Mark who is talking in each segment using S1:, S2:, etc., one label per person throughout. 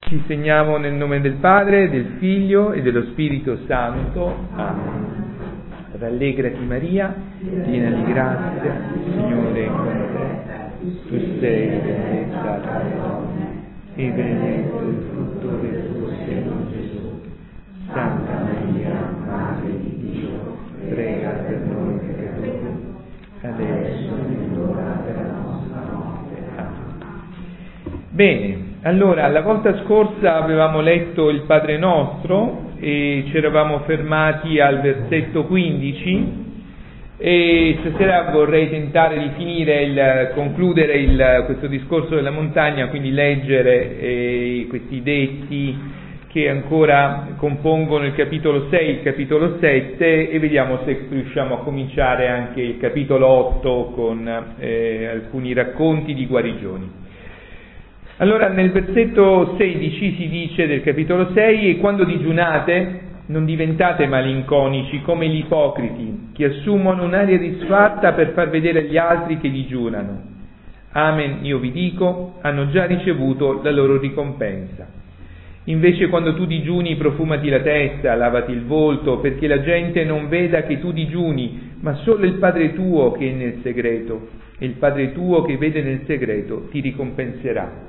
S1: Ci segniamo nel nome del Padre, del Figlio e dello Spirito Santo. Amen. Rallegrati Maria, piena di grazia, il Signore è con te. Tu sei benedetta tra le donne e benedetto il frutto del tuo seno, Gesù. Santa Maria, Madre di Dio, prega per noi peccatori, adesso e l'ora della nostra morte. Amen. Bene. Allora, la volta scorsa avevamo letto il Padre Nostro e ci eravamo fermati al versetto 15 e stasera vorrei tentare di concludere questo discorso della montagna, quindi leggere questi detti che ancora compongono il capitolo 6, il capitolo 7 e vediamo se riusciamo a cominciare anche il capitolo 8 con alcuni racconti di guarigioni. Allora nel versetto 16 si dice del capitolo 6: e quando digiunate non diventate malinconici come gli ipocriti che assumono un'aria disfatta per far vedere agli altri che digiunano. Amen, io vi dico, hanno già ricevuto la loro ricompensa. Invece quando tu digiuni profumati la testa, lavati il volto, perché la gente non veda che tu digiuni, ma solo il Padre tuo che è nel segreto, e il Padre tuo che vede nel segreto ti ricompenserà.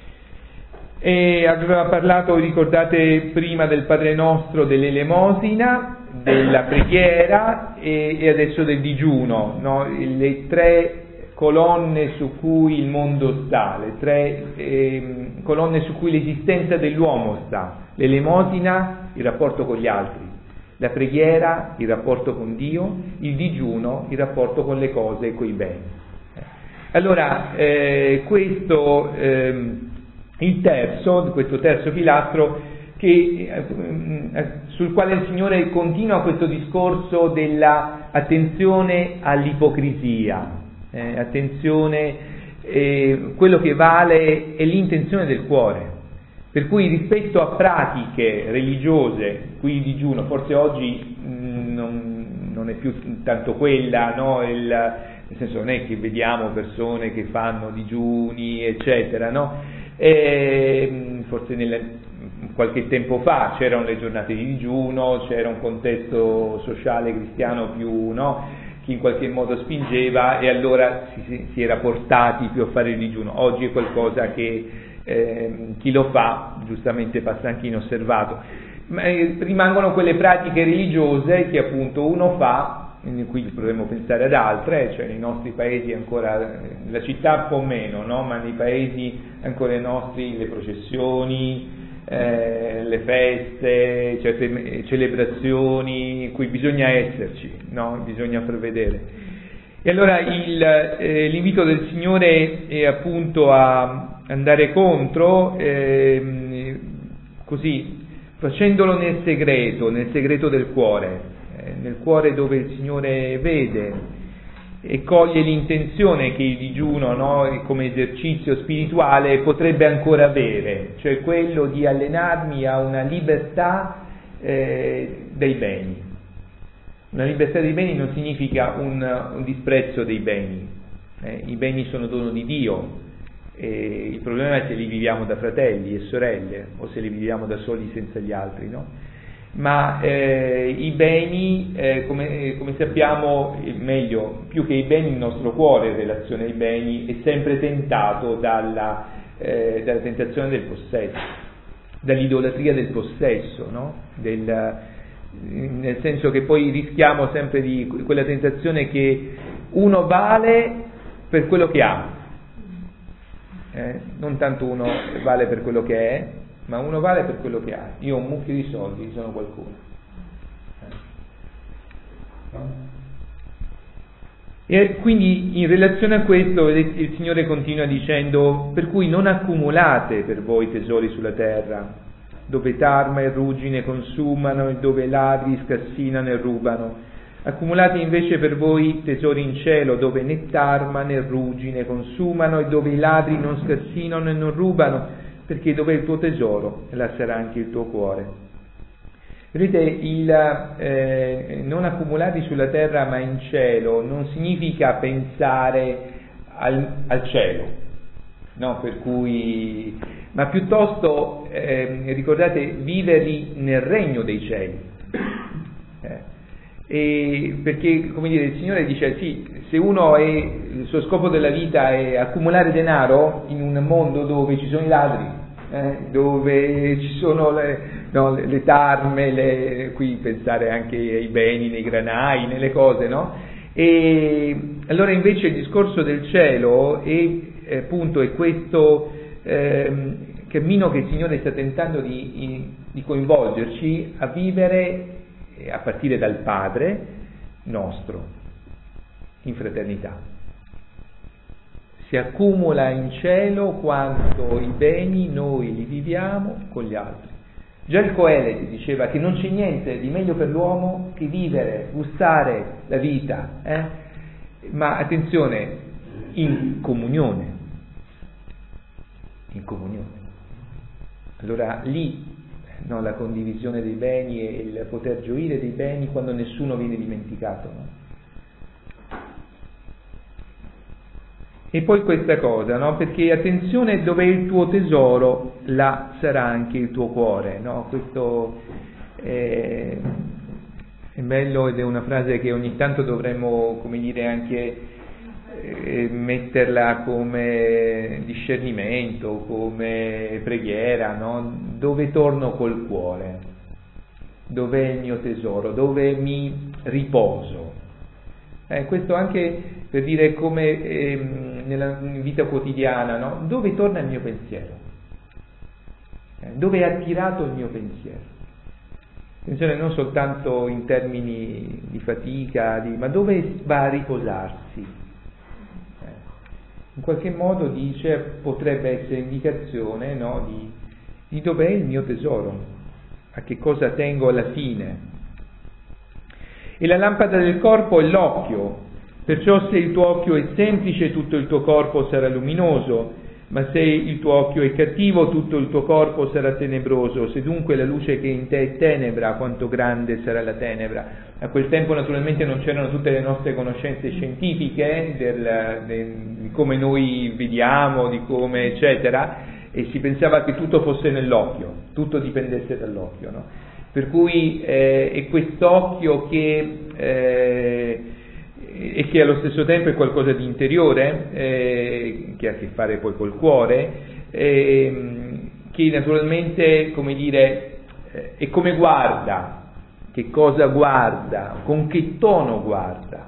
S1: E aveva parlato, ricordate, prima del Padre Nostro, dell'elemosina, della preghiera e adesso del digiuno, no? Le tre colonne su cui il mondo sta, le tre colonne su cui l'esistenza dell'uomo sta: l'elemosina, il rapporto con gli altri; la preghiera, il rapporto con Dio; il digiuno, il rapporto con le cose e coi beni. Allora, questo terzo pilastro sul quale il Signore continua questo discorso della attenzione all'ipocrisia, attenzione, quello che vale è l'intenzione del cuore, per cui rispetto a pratiche religiose, qui il digiuno forse oggi non è più tanto quella, no? Nel senso, non è che vediamo persone che fanno digiuni eccetera, no? Forse qualche tempo fa c'erano le giornate di digiuno, c'era un contesto sociale cristiano più, no, che in qualche modo spingeva, e allora si era portati più a fare il digiuno. Oggi è qualcosa che chi lo fa giustamente passa anche inosservato, ma rimangono quelle pratiche religiose che appunto uno fa. Qui potremmo pensare ad altre, cioè nei nostri paesi ancora, la città un po' meno, no? Ma nei paesi ancora nostri le processioni, le feste, certe celebrazioni in cui bisogna esserci, no? Bisogna far vedere. E allora l'invito del Signore è appunto a andare contro, così, facendolo nel segreto del cuore, nel cuore dove il Signore vede e coglie l'intenzione che il digiuno, no, come esercizio spirituale potrebbe ancora avere, cioè quello di allenarmi a una libertà dei beni. Una libertà dei beni non significa un disprezzo dei beni, i beni sono dono di Dio, il problema è se li viviamo da fratelli e sorelle o se li viviamo da soli senza gli altri, no? Ma i beni, come sappiamo, meglio, più che i beni, il nostro cuore in relazione ai beni è sempre tentato dalla tentazione del possesso, dall'idolatria del possesso, no? Nel senso che poi rischiamo sempre di quella tentazione che uno vale per quello che ha, non tanto uno vale per quello che è, ma uno vale per quello che ha. Io ho un mucchio di soldi, sono qualcuno. E quindi in relazione a questo il Signore continua dicendo: per cui non accumulate per voi tesori sulla terra, dove tarma e ruggine consumano e dove ladri scassinano e rubano. Accumulate invece per voi tesori in cielo, dove né tarma né ruggine consumano e dove i ladri non scassinano e non rubano, perché dove è il tuo tesoro, là sarà anche il tuo cuore. Vedete, non accumulati sulla terra ma in cielo non significa pensare al cielo, no? Per cui ma piuttosto, ricordate, vivere nel regno dei cieli. E perché, come dire, il Signore dice, sì, se uno il suo scopo della vita è accumulare denaro in un mondo dove ci sono i ladri, dove ci sono le tarme, qui pensare anche ai beni, nei granai, nelle cose, no? E allora invece il discorso del cielo appunto è questo cammino che il Signore sta tentando di coinvolgerci a vivere a partire dal Padre nostro in fraternità. Si accumula in cielo quanto i beni noi li viviamo con gli altri. Già il Coelete diceva che non c'è niente di meglio per l'uomo che vivere, gustare la vita, ma attenzione, in comunione. In comunione. Allora lì la condivisione dei beni e il poter gioire dei beni quando nessuno viene dimenticato. No? E poi questa cosa, no? Perché attenzione, dov'è il tuo tesoro, là sarà anche il tuo cuore. No? Questo è bello ed è una frase che ogni tanto dovremmo, come dire, anche metterla come discernimento, come preghiera, no? Dove torno col cuore? Dov'è il mio tesoro? Dove mi riposo? Questo anche per dire come nella vita quotidiana, no? Dove torna il mio pensiero? Dove è attirato il mio pensiero? Attenzione, non soltanto in termini di fatica, ma dove va a riposarsi? In qualche modo dice, potrebbe essere indicazione, no, di dov'è il mio tesoro, a che cosa tengo alla fine. E la lampada del corpo è l'occhio, perciò se il tuo occhio è semplice tutto il tuo corpo sarà luminoso, ma se il tuo occhio è cattivo tutto il tuo corpo sarà tenebroso. Se dunque la luce che in te è tenebra, quanto grande sarà la tenebra. A quel tempo naturalmente non c'erano tutte le nostre conoscenze scientifiche di come noi vediamo, di come eccetera, e si pensava che tutto fosse nell'occhio, tutto dipendesse dall'occhio, no? Per cui è quest'occhio e che allo stesso tempo è qualcosa di interiore, che ha a che fare poi col cuore, che naturalmente, come dire, è come guarda, che cosa guarda, con che tono guarda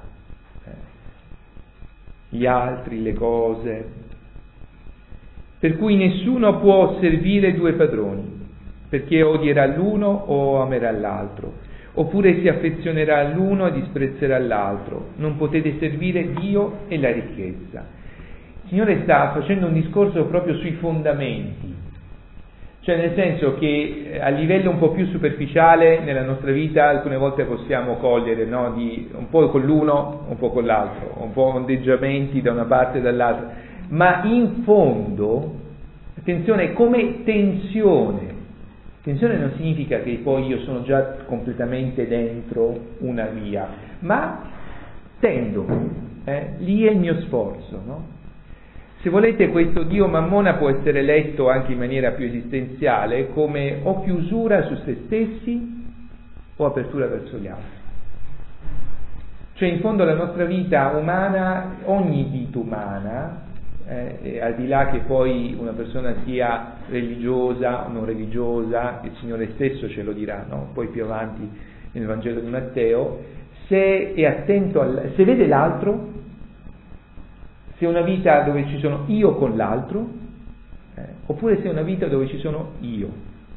S1: gli altri, le cose. Per cui nessuno può servire due padroni, perché odierà l'uno o amerà l'altro, oppure si affezionerà all'uno e disprezzerà l'altro. Non potete servire Dio e la ricchezza. Il Signore sta facendo un discorso proprio sui fondamenti, cioè nel senso che a livello un po' più superficiale nella nostra vita alcune volte possiamo cogliere, no, di un po' con l'uno, un po' con l'altro, un po' ondeggiamenti da una parte e dall'altra, ma in fondo, attenzione, come tensione. Tensione non significa che poi io sono già completamente dentro una via, ma tendo, lì è il mio sforzo, no? Se volete, questo Dio Mammona può essere letto anche in maniera più esistenziale come o chiusura su se stessi o apertura verso gli altri. Cioè in fondo la nostra vita umana, ogni vita umana, al di là che poi una persona sia religiosa o non religiosa, il Signore stesso ce lo dirà, no? Poi più avanti nel Vangelo di Matteo, se è attento, se vede l'altro, se è una vita dove ci sono io con l'altro, oppure se è una vita dove ci sono io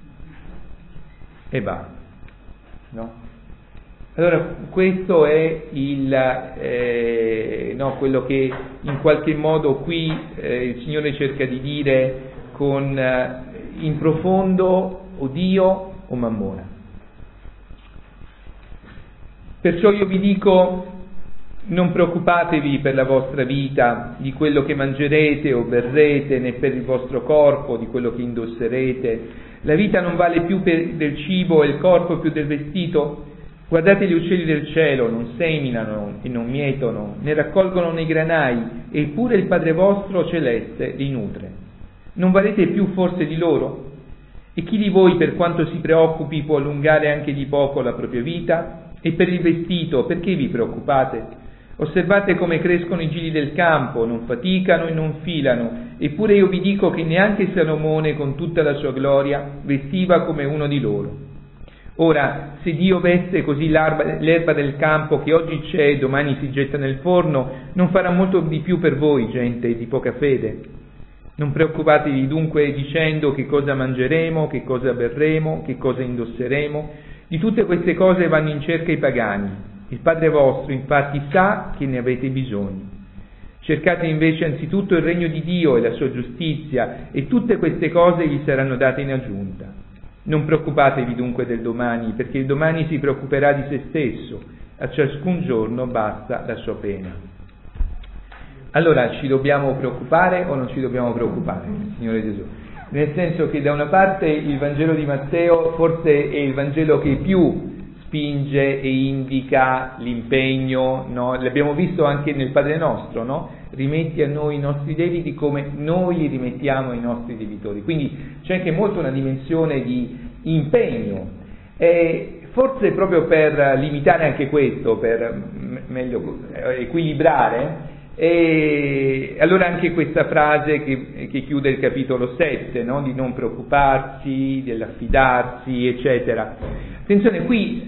S1: e basta, no? Allora questo è quello che in qualche modo qui il Signore cerca di dire con in profondo o Dio o Mammona. Perciò io vi dico, non preoccupatevi per la vostra vita, di quello che mangerete o berrete, né per il vostro corpo, di quello che indosserete. La vita non vale più del cibo e il corpo più del vestito. Guardate gli uccelli del cielo, non seminano e non mietono, né raccolgono nei granai, eppure il Padre vostro celeste li nutre. Non valete più forse di loro? E chi di voi, per quanto si preoccupi, può allungare anche di poco la propria vita? E per il vestito, perché vi preoccupate? Osservate come crescono i gili del campo, non faticano e non filano, eppure io vi dico che neanche Salomone, con tutta la sua gloria, vestiva come uno di loro. Ora, se Dio veste così l'erba del campo che oggi c'è e domani si getta nel forno, non farà molto di più per voi, gente di poca fede. Non preoccupatevi dunque dicendo che cosa mangeremo, che cosa berremo, che cosa indosseremo. Di tutte queste cose vanno in cerca i pagani. Il Padre vostro infatti sa che ne avete bisogno. Cercate invece anzitutto il regno di Dio e la sua giustizia, e tutte queste cose vi saranno date in aggiunta. Non preoccupatevi dunque del domani, perché il domani si preoccuperà di se stesso. A ciascun giorno basta la sua pena. Allora, ci dobbiamo preoccupare o non ci dobbiamo preoccupare, Signore Gesù? Nel senso che da una parte il Vangelo di Matteo forse è il Vangelo che più spinge e indica l'impegno, no? L'abbiamo visto anche nel Padre Nostro, no? Rimetti a noi i nostri debiti come noi li rimettiamo ai nostri debitori. Quindi c'è anche molto una dimensione di impegno. E forse proprio per limitare anche questo, per meglio equilibrare, e allora anche questa frase che chiude il capitolo 7, no? Di non preoccuparsi, dell'affidarsi, eccetera. Attenzione, qui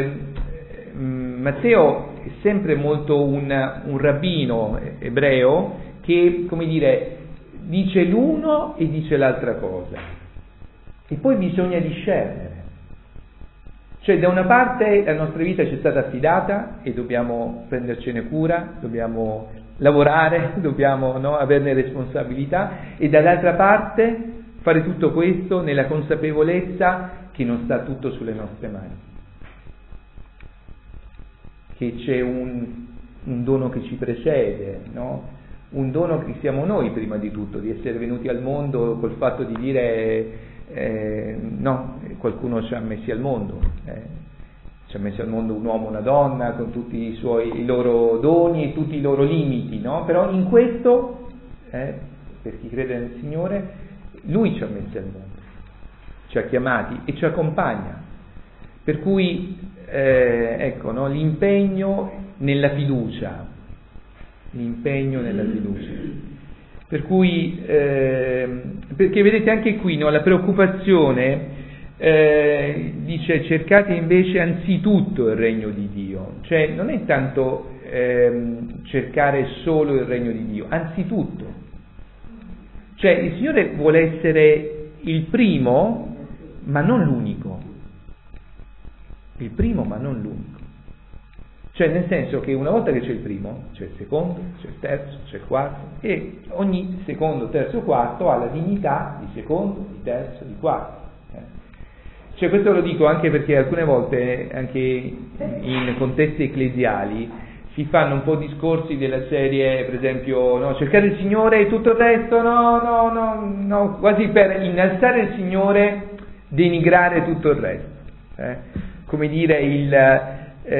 S1: Matteo è sempre molto un rabbino ebreo che, come dire, dice l'uno e dice l'altra cosa. E poi bisogna discernere. Cioè, da una parte la nostra vita ci è stata affidata e dobbiamo prendercene cura, dobbiamo lavorare, dobbiamo, no, averne responsabilità, e dall'altra parte fare tutto questo nella consapevolezza che non sta tutto sulle nostre mani, che c'è un dono che ci precede, no? Un dono che siamo noi prima di tutto, di essere venuti al mondo col fatto di dire no, qualcuno ci ha messi al mondo, ci ha messo al mondo un uomo, una donna, con tutti i loro doni e tutti i loro limiti, no? Però in questo, per chi crede nel Signore, Lui ci ha messi al mondo, ci ha chiamati e ci accompagna. Per cui, ecco, no? L'impegno nella fiducia. Per cui, perché vedete anche qui, no? La preoccupazione, dice cercate invece anzitutto il regno di Dio, cioè non è tanto cercare solo il regno di Dio, anzitutto, cioè il Signore vuole essere il primo ma non l'unico, cioè nel senso che una volta che c'è il primo c'è il secondo, c'è il terzo, c'è il quarto, e ogni secondo, terzo, quarto ha la dignità di secondo, di terzo, di quarto. Cioè, questo lo dico anche perché alcune volte, anche in contesti ecclesiali, si fanno un po' discorsi della serie, per esempio, no, cercare il Signore e tutto il resto, no, quasi per innalzare il Signore, denigrare tutto il resto. Come dire,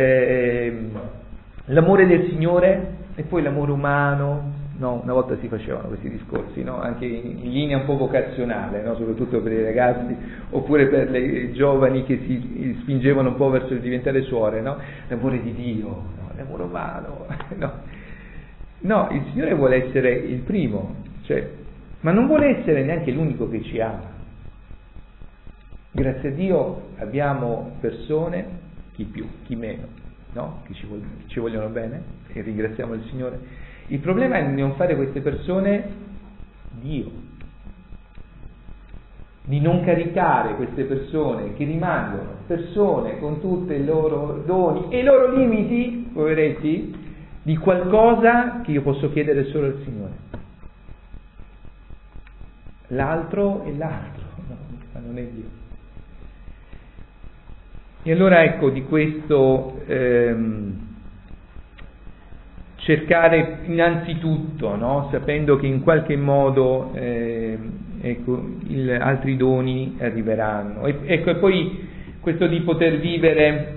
S1: l'amore del Signore e poi l'amore umano. No, una volta si facevano questi discorsi, no? Anche in linea un po' vocazionale, no? Soprattutto per i ragazzi oppure per le giovani che si spingevano un po' verso il diventare suore, no? L'amore di Dio, no? L'amore umano, no, il Signore vuole essere il primo, cioè, ma non vuole essere neanche l'unico che ci ama. Grazie a Dio abbiamo persone, chi più, chi meno, no? Che ci vogliono bene, e ringraziamo il Signore. Il problema è di non fare queste persone Dio, di non caricare queste persone che rimangono persone con tutti i loro doni e i loro limiti, poveretti, di qualcosa che io posso chiedere solo al Signore. L'altro è l'altro, no, ma non è Dio. E allora ecco, di questo cercare innanzitutto, no? Sapendo che in qualche modo altri doni arriveranno. E poi questo di poter vivere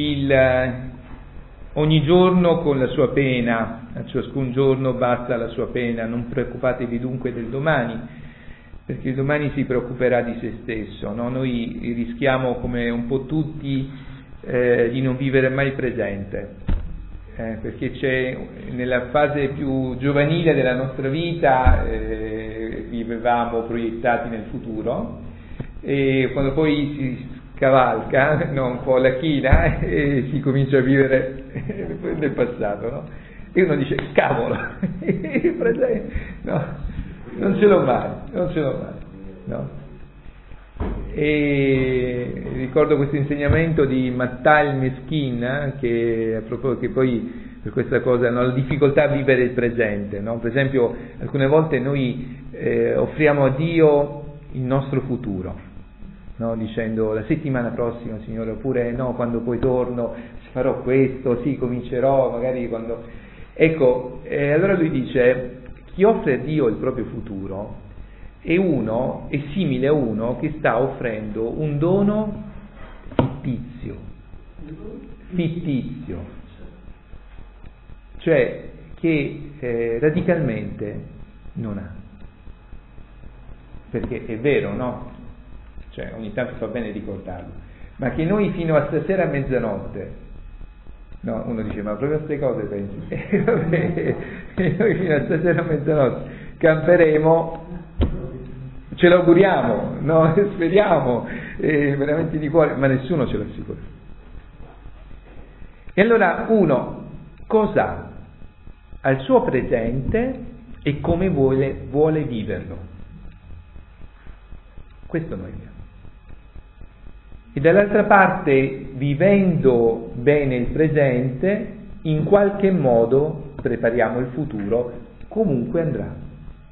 S1: ogni giorno con la sua pena, a ciascun giorno basta la sua pena, non preoccupatevi dunque del domani. perché domani si preoccuperà di se stesso, no? Noi rischiamo, come un po' tutti, di non vivere mai il presente, perché c'è nella fase più giovanile della nostra vita vivevamo proiettati nel futuro, e quando poi si scavalca, no, un po' la china, e si comincia a vivere nel passato, no? E uno dice, cavolo, il presente, no, non ce l'ho mai, no? E ricordo questo insegnamento di Mattal Meskin, che poi per questa cosa, no, la difficoltà a vivere il presente, no? Per esempio, alcune volte noi offriamo a Dio il nostro futuro, no? Dicendo la settimana prossima, Signore, oppure no, quando poi torno farò questo, sì, comincerò magari quando... Ecco, allora lui dice, chi offre a Dio il proprio futuro è simile a uno che sta offrendo un dono fittizio, cioè che radicalmente non ha, perché è vero, no? Cioè ogni tanto fa bene ricordarlo, ma che noi fino a stasera a mezzanotte, no, uno dice, ma proprio a queste cose pensi? Vabbè, noi fino a stasera a mezzanotte camperemo, ce l'auguriamo, no? Speriamo, veramente di cuore, ma nessuno ce l'assicura. E allora uno cosa ha il suo presente e come vuole viverlo. Questo noi abbiamo. E dall'altra parte, vivendo bene il presente, in qualche modo prepariamo il futuro, comunque andrà.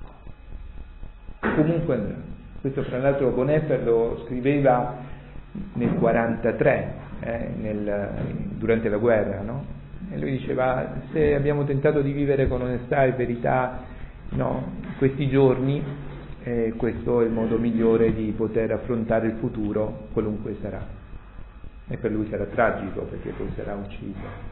S1: Questo fra l'altro Bonhoeffer lo scriveva nel 43, durante la guerra, no? E lui diceva, se abbiamo tentato di vivere con onestà e verità, no, questi giorni, questo è il modo migliore di poter affrontare il futuro, qualunque sarà. E per lui sarà tragico, perché poi sarà ucciso.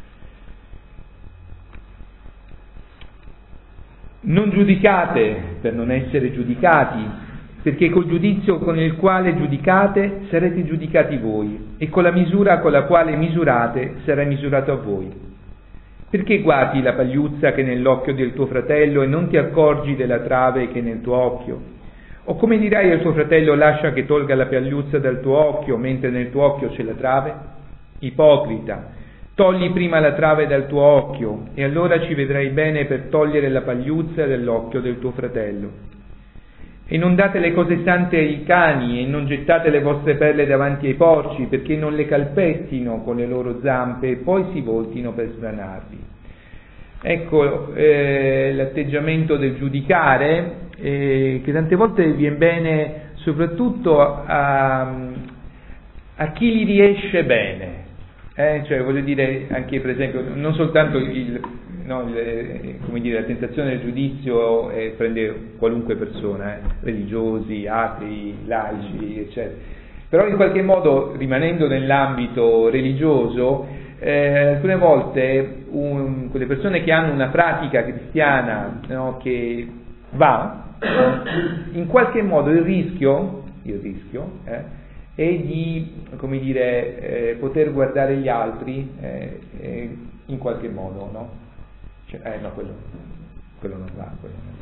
S1: Non giudicate per non essere giudicati, perché col giudizio con il quale giudicate sarete giudicati voi, e con la misura con la quale misurate sarà misurato a voi. Perché guardi la pagliuzza che è nell'occhio del tuo fratello e non ti accorgi della trave che è nel tuo occhio? O come dirai al tuo fratello, lascia che tolga la pagliuzza dal tuo occhio, mentre nel tuo occhio c'è la trave? Ipocrita! Togli prima la trave dal tuo occhio, e allora ci vedrai bene per togliere la pagliuzza dall'occhio del tuo fratello. E non date le cose sante ai cani, e non gettate le vostre perle davanti ai porci, perché non le calpestino con le loro zampe e poi si voltino per sbranarvi. Ecco, l'atteggiamento del giudicare, che tante volte viene bene soprattutto a chi gli riesce bene. Cioè voglio dire, anche per esempio, non soltanto come dire, la tentazione del giudizio prende qualunque persona, religiosi, atei, laici, eccetera. Però in qualche modo, rimanendo nell'ambito religioso, alcune volte quelle persone che hanno una pratica cristiana, no, che va, in qualche modo il rischio è di, come dire, poter guardare gli altri in qualche modo, no? Cioè, no, quello non va.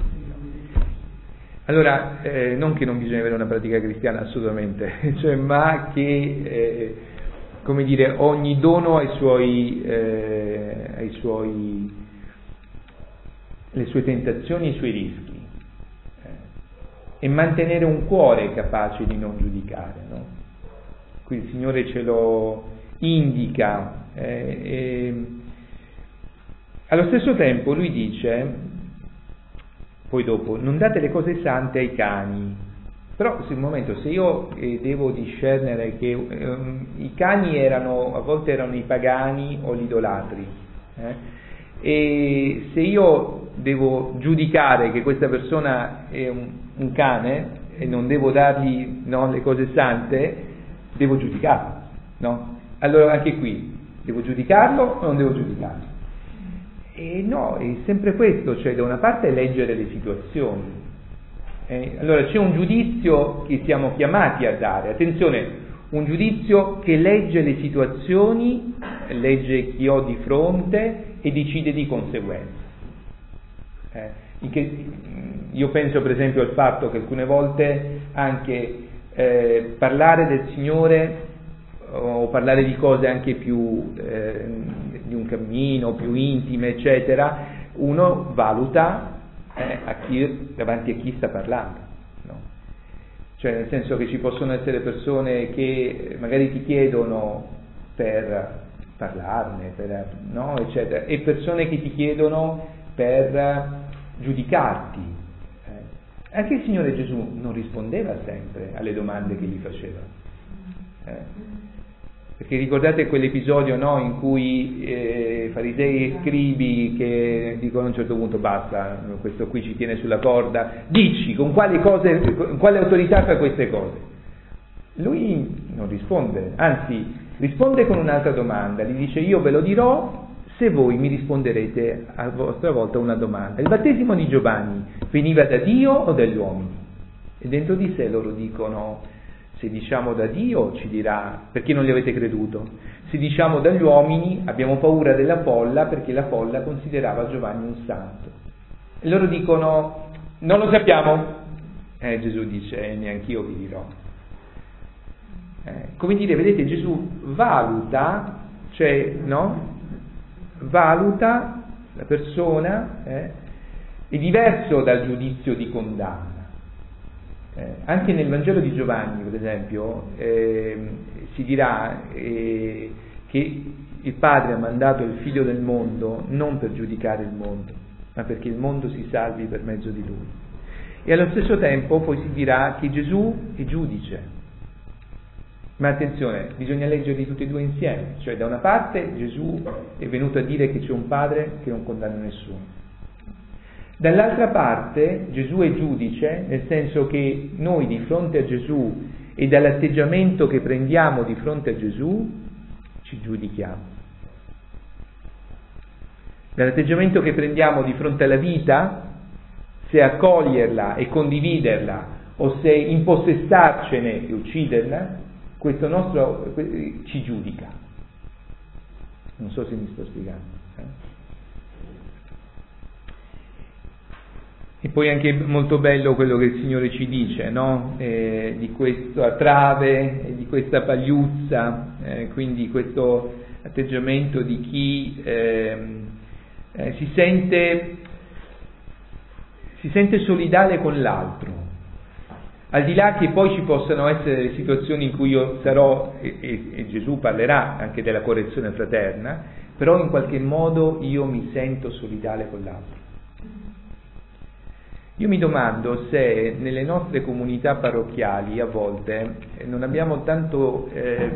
S1: Allora, non che non bisogna avere una pratica cristiana, assolutamente, cioè, ma che, come dire, ogni dono ha le sue tentazioni e i suoi rischi, e mantenere un cuore capace di non giudicare, no? Qui il Signore ce lo indica, allo stesso tempo lui dice, poi dopo, non date le cose sante ai cani. Però sul momento, se io devo discernere che i cani a volte erano i pagani o gli idolatri, e se io devo giudicare che questa persona è un cane e non devo dargli, no, le cose sante, devo giudicarlo, no? Allora anche qui, devo giudicarlo o non devo giudicarlo? E no, è sempre questo, cioè da una parte leggere le situazioni, Allora c'è un giudizio che siamo chiamati a dare, attenzione, un giudizio che legge le situazioni, legge chi ho di fronte e decide di conseguenza. Io penso per esempio al fatto che alcune volte anche parlare del Signore o parlare di cose anche più di un cammino, più intime, eccetera, uno valuta davanti a chi sta parlando, no? Cioè nel senso che ci possono essere persone che magari ti chiedono per parlarne, no, eccetera, e persone che ti chiedono per giudicarti. Anche il Signore Gesù non rispondeva sempre alle domande che gli facevano. Perché ricordate quell'episodio, no, in cui farisei e scribi che dicono a un certo punto basta, questo qui ci tiene sulla corda, dici con quale autorità fa queste cose. Lui non risponde, anzi risponde con un'altra domanda, gli dice io ve lo dirò se voi mi risponderete a vostra volta una domanda. Il battesimo di Giovanni veniva da Dio o dagli uomini? E dentro di sé loro dicono: se diciamo da Dio ci dirà perché non gli avete creduto, se diciamo dagli uomini abbiamo paura della folla perché la folla considerava Giovanni un santo. E loro dicono non lo sappiamo. Gesù dice neanch'io vi dirò. Come dire, vedete, Gesù valuta, cioè no? Valuta la persona, è diverso dal giudizio di condanna. Anche nel Vangelo di Giovanni, per esempio, si dirà che il Padre ha mandato il Figlio del mondo non per giudicare il mondo, ma perché il mondo si salvi per mezzo di Lui. E allo stesso tempo poi si dirà che Gesù è giudice. Ma attenzione, bisogna leggerli tutti e due insieme. Cioè, da una parte Gesù è venuto a dire che c'è un Padre che non condanna nessuno. Dall'altra parte Gesù è giudice, nel senso che noi di fronte a Gesù e dall'atteggiamento che prendiamo di fronte a Gesù ci giudichiamo. Dall'atteggiamento che prendiamo di fronte alla vita, se accoglierla e condividerla o se impossessarcene e ucciderla, questo nostro ci giudica. Non so se mi sto spiegando. E poi anche molto bello quello che il Signore ci dice, no? Di questa trave e di questa pagliuzza, quindi questo atteggiamento di chi si sente solidale con l'altro, al di là che poi ci possano essere le situazioni in cui io sarò, e Gesù parlerà anche della correzione fraterna, però in qualche modo io mi sento solidale con l'altro. Io mi domando se nelle nostre comunità parrocchiali a volte non abbiamo tanto,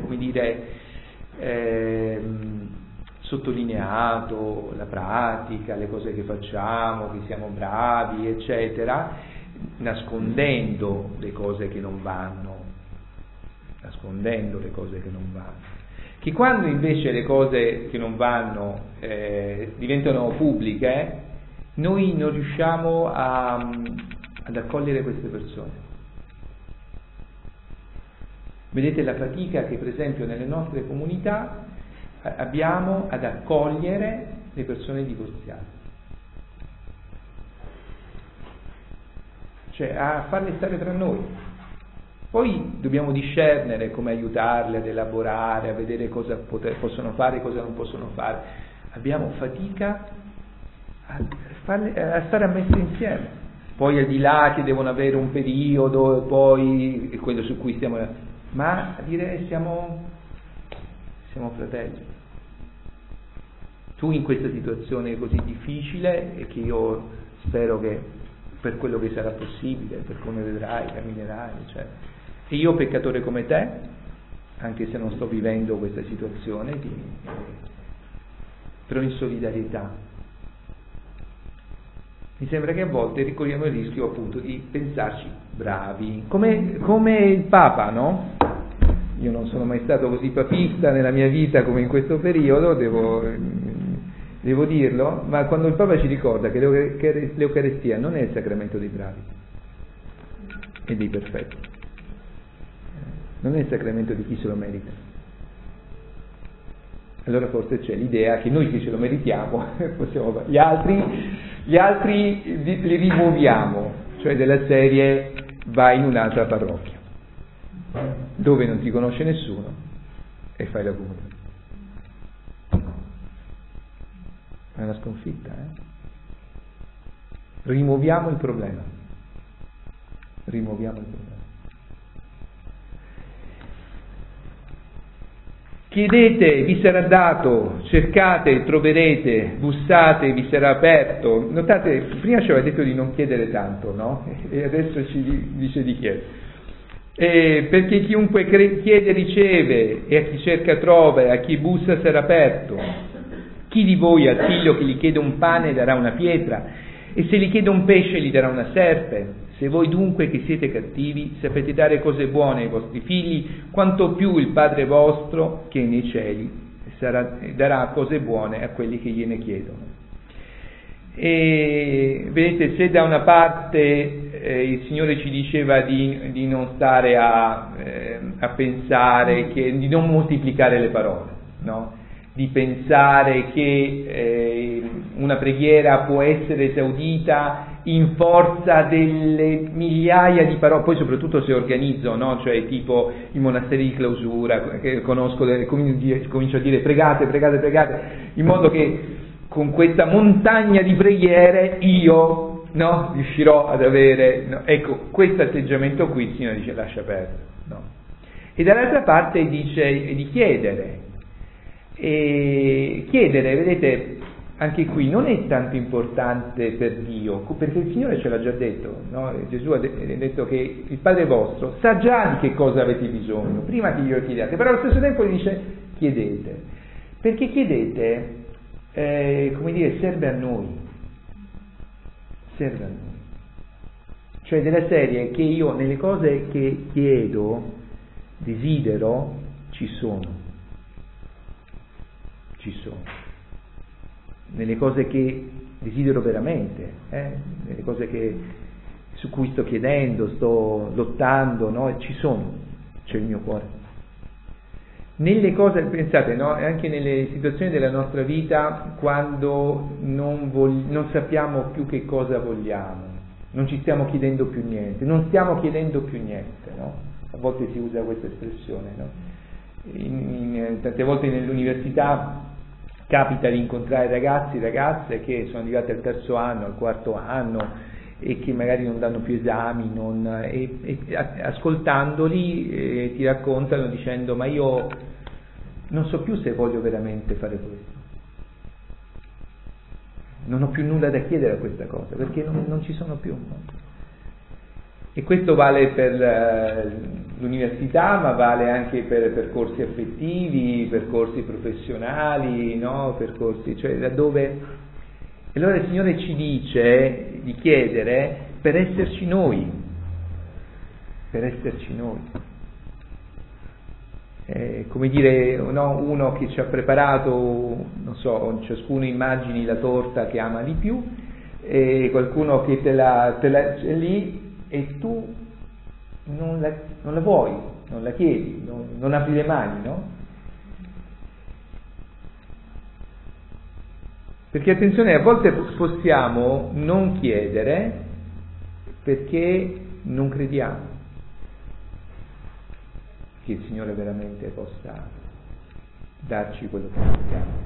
S1: sottolineato la pratica, le cose che facciamo, che siamo bravi, eccetera, nascondendo le cose che non vanno, che quando invece le cose che non vanno diventano pubbliche, noi non riusciamo ad accogliere queste persone. Vedete la fatica che per esempio nelle nostre comunità abbiamo ad accogliere le persone divorziate, cioè a farle stare tra noi. Poi dobbiamo discernere come aiutarle ad elaborare, a vedere cosa possono fare e cosa non possono fare. Abbiamo fatica a stare a mettere insieme. Poi al di là che devono avere un periodo, poi è quello su cui stiamo, ma a dire siamo fratelli. Tu in questa situazione così difficile, e che io spero che per quello che sarà possibile, per come vedrai, camminerai, eccetera. E io peccatore come te, anche se non sto vivendo questa situazione, però in solidarietà. Mi sembra che a volte ricorriamo il rischio appunto di pensarci bravi, come il Papa, no? Io non sono mai stato così papista nella mia vita come in questo periodo, devo dirlo, ma quando il Papa ci ricorda che l'Eucaristia non è il sacramento dei bravi, e dei perfetti. Non è il sacramento di chi se lo merita. Allora forse c'è l'idea che noi che ce lo meritiamo possiamo fare. Gli altri li rimuoviamo, cioè della serie vai in un'altra parrocchia dove non ti conosce nessuno e fai la comunione. È una sconfitta, Rimuoviamo il problema. Chiedete, vi sarà dato, cercate, troverete, bussate, vi sarà aperto. Notate, prima ci aveva detto di non chiedere tanto, no? E adesso ci dice di chiedere. Perché chiunque chiede riceve, e a chi cerca trova, e a chi bussa sarà aperto. Chi di voi al figlio che gli chiede un pane darà una pietra, e se gli chiede un pesce gli darà una serpe? Se voi dunque che siete cattivi sapete dare cose buone ai vostri figli, quanto più il Padre vostro che è nei cieli darà cose buone a quelli che gliene chiedono. E vedete, se da una parte il Signore ci diceva di non stare a pensare, di non moltiplicare le parole, no? Di pensare che una preghiera può essere esaudita in forza delle migliaia di parole, poi soprattutto se organizzo, no? Cioè tipo i monasteri di clausura, che conosco, comincio a dire pregate, in modo che con questa montagna di preghiere io, no, riuscirò ad avere, no? Ecco, questo atteggiamento qui il Signore dice lascia perdere, no? E dall'altra parte dice di chiedere. E chiedere, vedete, anche qui non è tanto importante per Dio, perché il Signore ce l'ha già detto, no? Gesù ha detto che il Padre vostro sa già di che cosa avete bisogno prima che glielo chiediate, però allo stesso tempo dice chiedete, perché chiedete, come dire, serve a noi, cioè della serie che io nelle cose che chiedo, desidero, ci sono, nelle cose che desidero veramente, nelle cose su cui sto chiedendo, sto lottando, no? C'è il mio cuore. Nelle cose, pensate, no? Anche nelle situazioni della nostra vita, quando non sappiamo più che cosa vogliamo, non ci stiamo chiedendo più niente, non stiamo chiedendo più niente, no? A volte si usa questa espressione, no? Tante volte nell'università capita di incontrare ragazzi e ragazze che sono arrivati al terzo anno, al quarto anno e che magari non danno più esami, e ascoltandoli ti raccontano dicendo ma io non so più se voglio veramente fare questo, non ho più nulla da chiedere a questa cosa perché non ci sono più, no? E questo vale per l'università, ma vale anche per percorsi affettivi, percorsi professionali, no? Percorsi, cioè da dove... E allora il Signore ci dice di chiedere per esserci noi. Come dire, no? Uno che ci ha preparato, non so, ciascuno immagini la torta che ama di più, e qualcuno che te la c'è lì, e tu non la vuoi, non la chiedi, non apri le mani, no? Perché attenzione, a volte possiamo non chiedere perché non crediamo che il Signore veramente possa darci quello che chiediamo.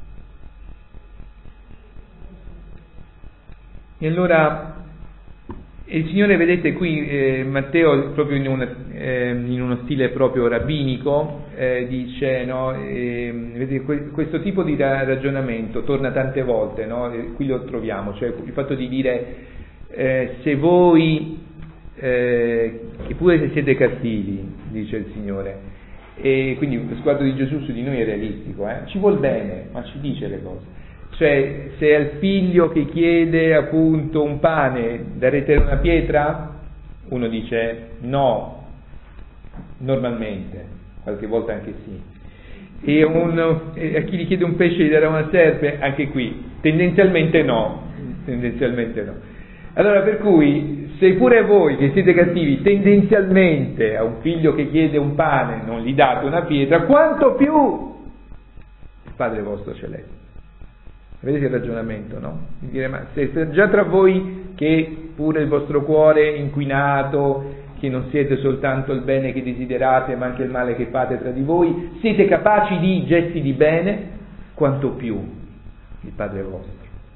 S1: E allora il Signore, vedete qui Matteo proprio in uno stile proprio rabbinico dice, no, vedete, questo tipo di ragionamento torna tante volte, no? Qui lo troviamo, cioè il fatto di dire se voi che pure se siete cattivi, dice il Signore, e quindi lo sguardo di Gesù su di noi è realistico, ci vuol bene, ma ci dice le cose. Cioè, se al figlio che chiede appunto un pane darete una pietra, uno dice no, normalmente, qualche volta anche sì. E a chi gli chiede un pesce gli darà una serpe, anche qui, tendenzialmente no. Allora, per cui, se pure voi che siete cattivi tendenzialmente a un figlio che chiede un pane non gli date una pietra, quanto più il Padre vostro celeste. Vedete il ragionamento, no? Di dire, ma se già tra voi che pure il vostro cuore è inquinato, che non siete soltanto il bene che desiderate ma anche il male che fate tra di voi, siete capaci di gesti di bene, quanto più il Padre vostro.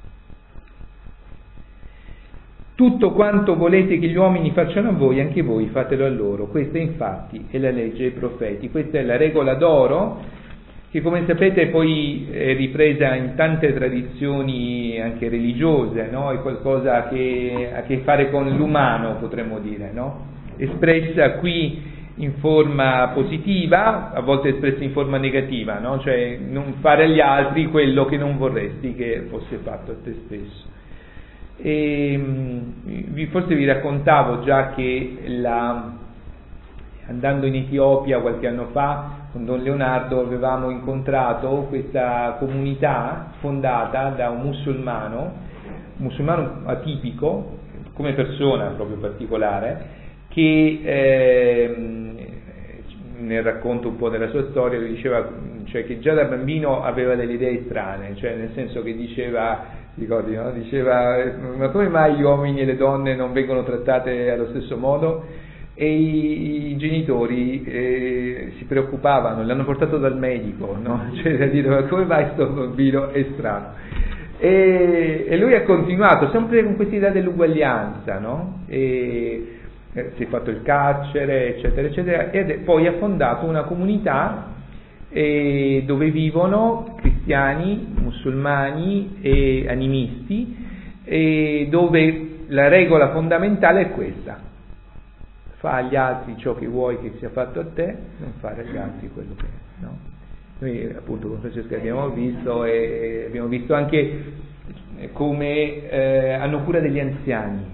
S1: Tutto quanto volete che gli uomini facciano a voi, anche voi fatelo a loro. Questa infatti è la legge e i profeti, questa è la regola d'oro, che come sapete poi è ripresa in tante tradizioni anche religiose, no? È qualcosa che ha a che fare con l'umano, potremmo dire, no? Espressa qui in forma positiva, a volte espressa in forma negativa, no? Cioè non fare agli altri quello che non vorresti che fosse fatto a te stesso. E forse vi raccontavo già che andando in Etiopia qualche anno fa con Don Leonardo avevamo incontrato questa comunità fondata da un musulmano atipico, come persona proprio particolare, che nel racconto un po' della sua storia lui diceva, cioè, che già da bambino aveva delle idee strane, cioè nel senso che diceva, ricordi, no? Diceva, ma come mai gli uomini e le donne non vengono trattate allo stesso modo? E i genitori si preoccupavano, l'hanno portato dal medico, no? Cioè da dire, ma come mai sto bambino è strano? E lui ha continuato sempre con questa idea dell'uguaglianza, no? E si è fatto il carcere, eccetera, eccetera, e poi ha fondato una comunità dove vivono cristiani, musulmani e animisti, e dove la regola fondamentale è questa: fa agli altri ciò che vuoi che sia fatto a te, non fare agli altri quello che è, no? Noi appunto con Francesca abbiamo visto anche come hanno cura degli anziani,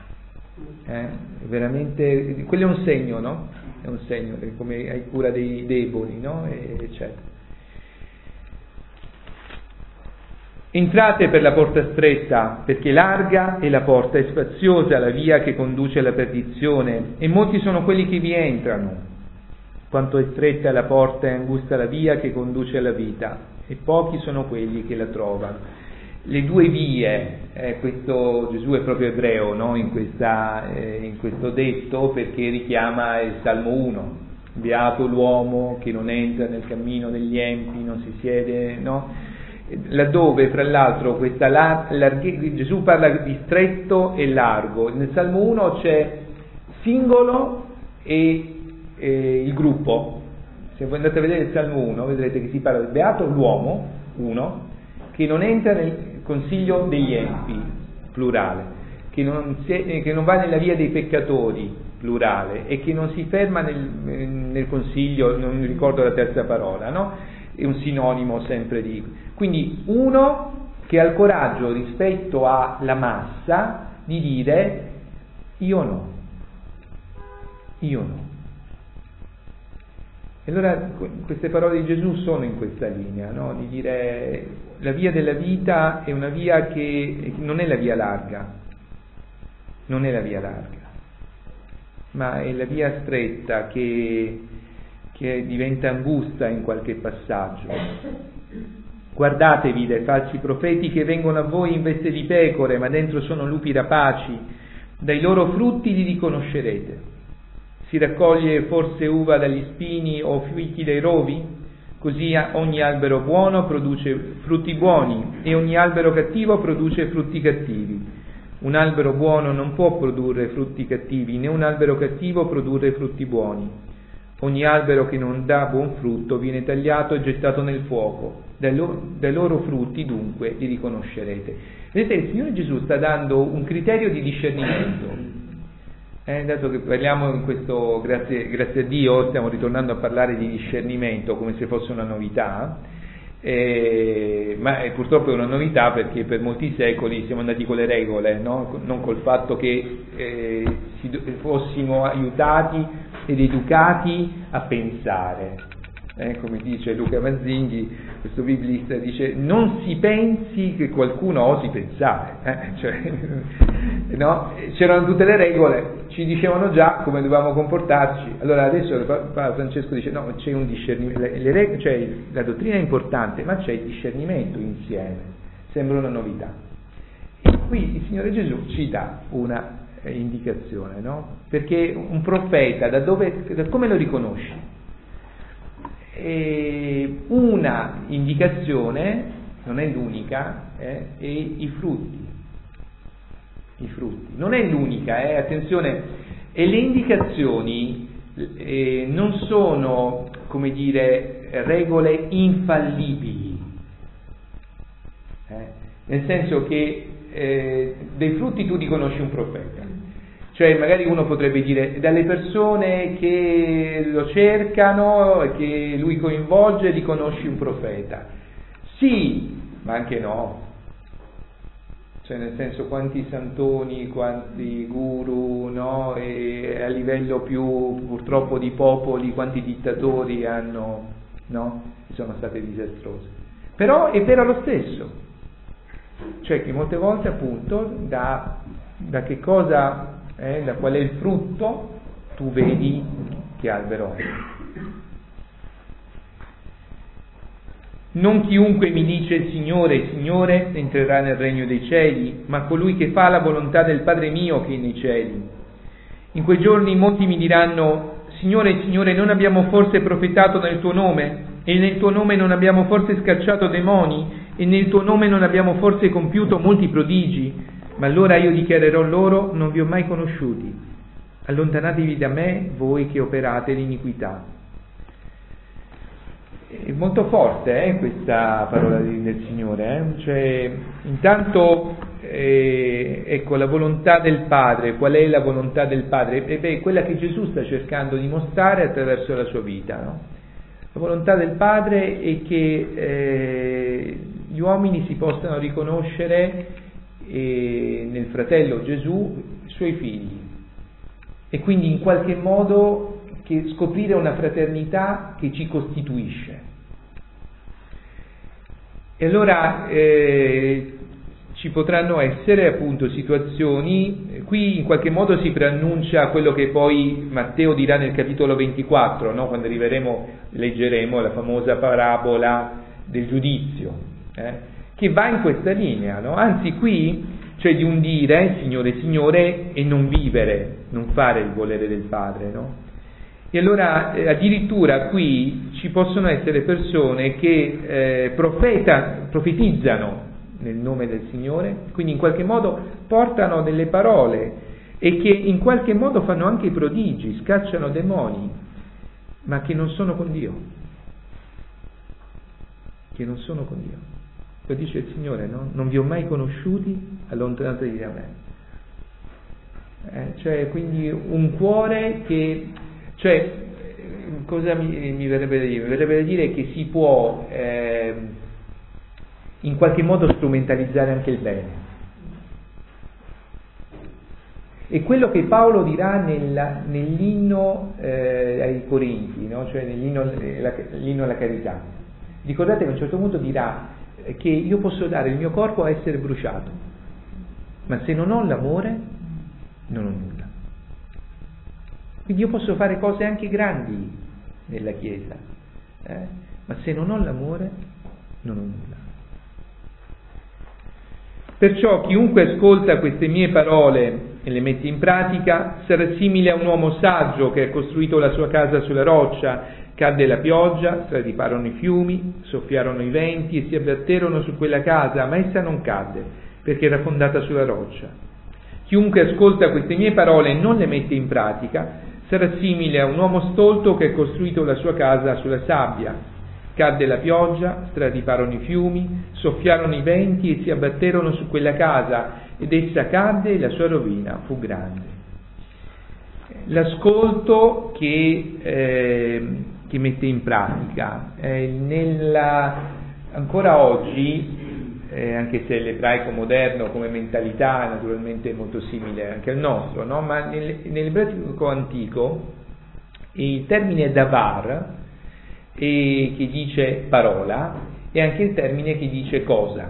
S1: veramente, quello è un segno, no? È un segno, come hai cura dei deboli, no? Eccetera. Entrate per la porta stretta, perché larga è la porta e spaziosa la via che conduce alla perdizione, e molti sono quelli che vi entrano. Quanto è stretta la porta e angusta la via che conduce alla vita, e pochi sono quelli che la trovano. Le due vie, questo Gesù è proprio ebreo, no? In questo detto, perché richiama il Salmo 1, beato l'uomo che non entra nel cammino degli empi, non si siede, no? Laddove fra l'altro Gesù parla di stretto e largo. Nel Salmo 1 c'è singolo e il gruppo. Se voi andate a vedere il Salmo 1 vedrete che si parla di beato l'uomo, uno, che non entra nel consiglio degli empi, plurale, che non va nella via dei peccatori, plurale, e che non si ferma nel consiglio, non mi ricordo la terza parola, no? È un sinonimo sempre di... Quindi uno che ha il coraggio rispetto alla massa di dire io no. E allora queste parole di Gesù sono in questa linea, no? Di dire la via della vita è una via che non è la via larga, ma è la via stretta che diventa angusta in qualche passaggio. Guardatevi dai falsi profeti che vengono a voi in veste di pecore, ma dentro sono lupi rapaci. Dai loro frutti li riconoscerete. Si raccoglie forse uva dagli spini o fichi dai rovi? Così ogni albero buono produce frutti buoni e ogni albero cattivo produce frutti cattivi. Un albero buono non può produrre frutti cattivi, né un albero cattivo produrre frutti buoni. Ogni albero che non dà buon frutto viene tagliato e gettato nel fuoco. Dai loro frutti dunque li riconoscerete. Vedete, il Signore Gesù sta dando un criterio di discernimento. Dato che parliamo in questo, grazie a Dio, stiamo ritornando a parlare di discernimento come se fosse una novità, ma purtroppo è una novità perché per molti secoli siamo andati con le regole, no? Non col fatto che fossimo aiutati ed educati a pensare. come dice Luca Mazzinghi, questo biblista, dice: non si pensi che qualcuno osi pensare, no? C'erano tutte le regole, ci dicevano già come dovevamo comportarci. Allora adesso Papa Francesco dice: no, c'è un discernimento, cioè la dottrina è importante, ma c'è il discernimento insieme, sembra una novità. E qui il Signore Gesù ci dà una indicazione, no? Perché un profeta, da come lo riconosci? Una indicazione, non è l'unica, è i frutti. I frutti. Non è l'unica, attenzione, e le indicazioni non sono, come dire, regole infallibili, nel senso che dei frutti tu riconosci un profeta. Cioè magari uno potrebbe dire: dalle persone che lo cercano e che lui coinvolge riconosci un profeta. Sì, ma anche no. Cioè nel senso, quanti santoni, quanti guru, no? E a livello più purtroppo di popoli, quanti dittatori hanno, no? Sono state disastrose. Però è vero lo stesso. Cioè che molte volte appunto da che cosa... da qual è il frutto, tu vedi che albero è. Non chiunque mi dice Signore, Signore entrerà nel regno dei cieli, ma colui che fa la volontà del Padre mio che è nei cieli. In quei giorni molti mi diranno: Signore, Signore, non abbiamo forse profetato nel tuo nome? E nel tuo nome non abbiamo forse scacciato demoni? E nel tuo nome non abbiamo forse compiuto molti prodigi? Ma allora io dichiarerò loro: non vi ho mai conosciuti, allontanatevi da me voi che operate l'iniquità. È molto forte questa parola del Signore, cioè intanto ecco la volontà del Padre. Qual è la volontà del Padre? Quella che Gesù sta cercando di mostrare attraverso la sua vita, no? La volontà del Padre è che gli uomini si possano riconoscere nel fratello Gesù suoi figli, e quindi in qualche modo che scoprire una fraternità che ci costituisce. E allora ci potranno essere appunto situazioni, qui in qualche modo si preannuncia quello che poi Matteo dirà nel capitolo 24, no? Quando arriveremo, leggeremo la famosa parabola del giudizio, che va in questa linea, no? Anzi qui c'è di un dire Signore, Signore e non vivere, non fare il volere del Padre, no? E allora addirittura qui ci possono essere persone che profetizzano nel nome del Signore, quindi in qualche modo portano delle parole e che in qualche modo fanno anche i prodigi, scacciano demoni, ma che non sono con Dio, che non sono con Dio. Lo dice il Signore, no? Non vi ho mai conosciuti, allontanatevi da me. Cioè, quindi un cuore che, cioè, cosa mi verrebbe da dire? Mi verrebbe da dire che si può in qualche modo strumentalizzare anche il bene. E quello che Paolo dirà nell'inno ai Corinti, no? Cioè l'inno alla carità. Ricordate che a un certo punto dirà che io posso dare il mio corpo a essere bruciato, ma se non ho l'amore non ho nulla. Quindi io posso fare cose anche grandi nella Chiesa, ma se non ho l'amore non ho nulla. Perciò chiunque ascolta queste mie parole e le mette in pratica sarà simile a un uomo saggio che ha costruito la sua casa sulla roccia. Cadde la pioggia, stradiparono i fiumi, soffiarono i venti e si abbatterono su quella casa, ma essa non cadde, perché era fondata sulla roccia. Chiunque ascolta queste mie parole e non le mette in pratica sarà simile a un uomo stolto che ha costruito la sua casa sulla sabbia. Cadde la pioggia, stradiparono i fiumi, soffiarono i venti e si abbatterono su quella casa, ed essa cadde e la sua rovina fu grande. L'ascolto che mette in pratica ancora oggi, anche se l'ebraico moderno come mentalità naturalmente è molto simile anche al nostro, no? Ma nell'ebraico antico il termine davar e che dice parola, e anche il termine che dice cosa.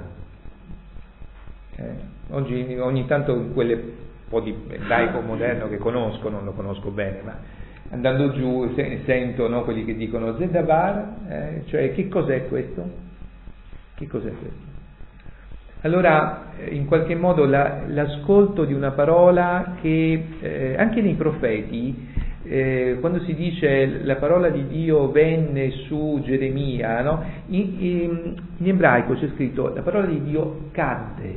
S1: Oggi ogni tanto quelle un po' di ebraico moderno che conosco, non lo conosco bene, ma andando giù sento, no, quelli che dicono Zedavar, cioè che cos'è questo? Che cos'è questo? Allora, in qualche modo l'ascolto di una parola che anche nei profeti, quando si dice la parola di Dio venne su Geremia, no? In ebraico c'è scritto la parola di Dio cadde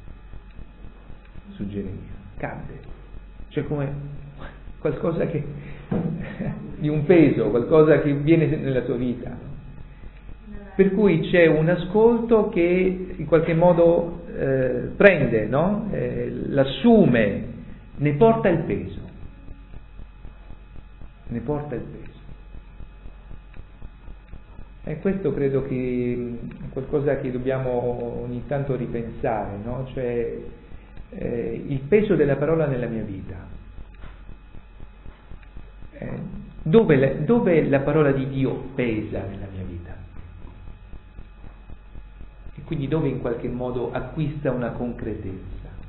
S1: su Geremia, cadde, cioè come qualcosa che di un peso, qualcosa che viene nella tua vita. Per cui c'è un ascolto che in qualche modo prende, no? L'assume, ne porta il peso. Ne porta il peso. E questo credo che è qualcosa che dobbiamo ogni tanto ripensare, no? Cioè il peso della parola nella mia vita. Dove la parola di Dio pesa nella mia vita? E quindi dove in qualche modo acquista una concretezza?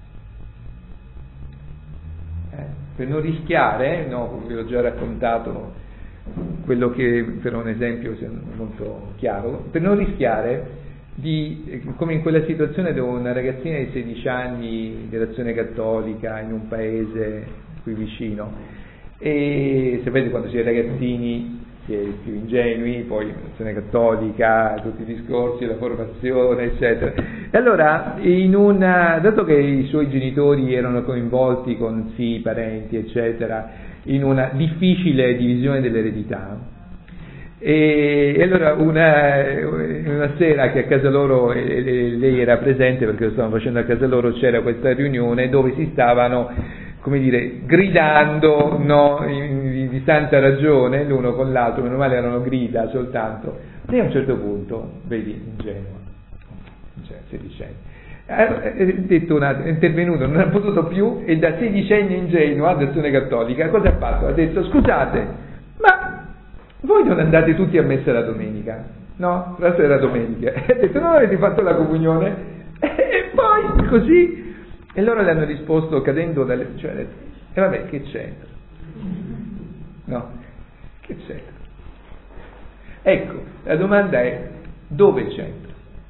S1: Per non rischiare, no, vi ho già raccontato quello che per un esempio sia molto chiaro, per non rischiare di, come in quella situazione dove una ragazzina di 16 anni di azione cattolica in un paese qui vicino, e sapete quando si è ragazzini si è più ingenui, poi l'azione cattolica, tutti i discorsi, la formazione, eccetera. E allora, dato che i suoi genitori erano coinvolti con zii, parenti, eccetera, in una difficile divisione dell'eredità, e allora una sera che a casa loro, lei era presente perché lo stavano facendo a casa loro, c'era questa riunione dove si stavano, come dire, gridando, no, di santa ragione l'uno con l'altro, meno male erano grida soltanto. Lei a un certo punto, vedi, ingenua, cioè 16 anni, è intervenuto, non ha potuto più, e da 16enne ingenua d'azione cattolica cosa ha fatto? Ha detto: scusate, ma voi non andate tutti a messa la domenica? No? Tra l'altro era domenica. Ha detto: non avete fatto la comunione? E poi così. E loro le hanno risposto cadendo dalle... cioè, e vabbè, che c'entra? No, che c'entra? Ecco, la domanda è: dove c'entra?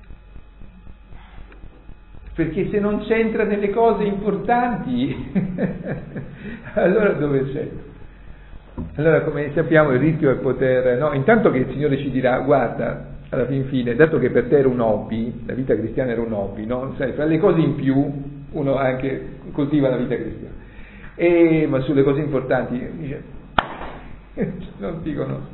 S1: Perché se non c'entra nelle cose importanti, allora dove c'entra? Allora, come sappiamo, il rischio è poter... no, intanto che il Signore ci dirà: guarda, alla fin fine, dato che per te era un hobby, la vita cristiana era un hobby, no? Sai, fra le cose in più uno anche coltiva la vita cristiana, ma sulle cose importanti dice: non ti conosco.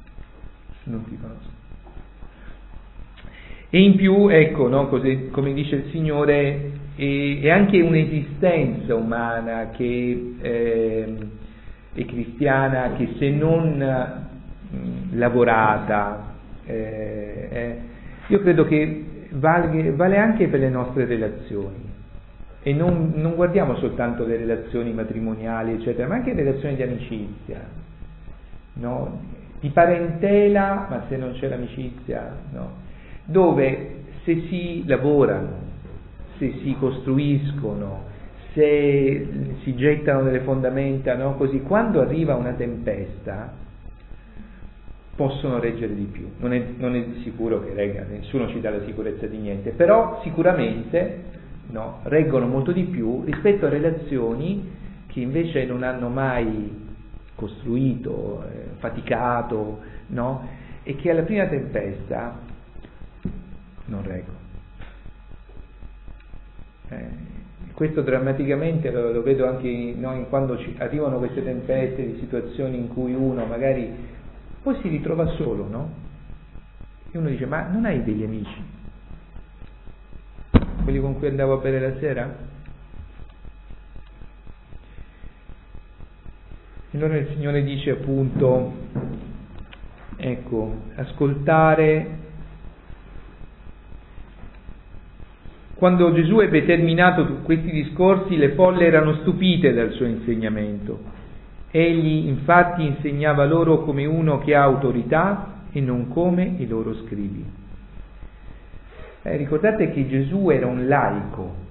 S1: E in più, ecco, no, così, come dice il Signore, è anche un'esistenza umana che è cristiana, che se non lavorata, io credo che vale anche per le nostre relazioni. E non guardiamo soltanto le relazioni matrimoniali, eccetera, ma anche le relazioni di amicizia, no? Di parentela, ma se non c'è l'amicizia, no? Dove se si lavorano, se si costruiscono, se si gettano delle fondamenta, no? Così, quando arriva una tempesta possono reggere di più. Non è sicuro che regga, nessuno ci dà la sicurezza di niente, però sicuramente, no, reggono molto di più rispetto a relazioni che invece non hanno mai costruito, faticato, no? E che alla prima tempesta non reggono. Questo drammaticamente lo vedo anche quando arrivano queste tempeste, di situazioni in cui uno magari poi si ritrova solo, no? E uno dice: ma non hai degli amici? Quelli con cui andavo a bere la sera? E allora il Signore dice appunto, ecco, ascoltare. Quando Gesù ebbe terminato questi discorsi, le folle erano stupite dal suo insegnamento. Egli infatti insegnava loro come uno che ha autorità e non come i loro scribi. Ricordate che Gesù era un laico.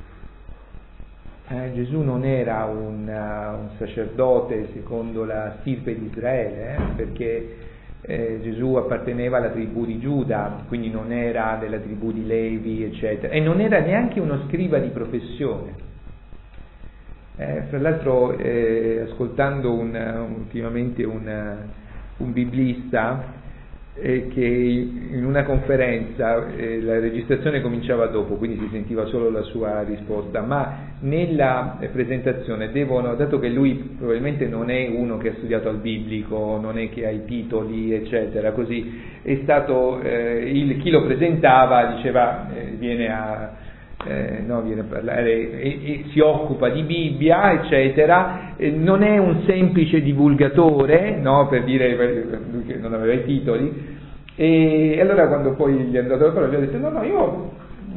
S1: Gesù non era un sacerdote secondo la stirpe di Israele, perché Gesù apparteneva alla tribù di Giuda, quindi non era della tribù di Levi, eccetera, e non era neanche uno scriba di professione. Fra l'altro, ascoltando ultimamente un biblista, che in una conferenza la registrazione cominciava dopo, quindi si sentiva solo la sua risposta, ma nella presentazione dato che lui probabilmente non è uno che ha studiato al biblico, non è che ha i titoli eccetera, così è stato chi lo presentava diceva viene a parlare e si occupa di Bibbia eccetera, non è un semplice divulgatore, no, per dire lui che non aveva i titoli, e allora quando poi gli è andato la parola gli ha detto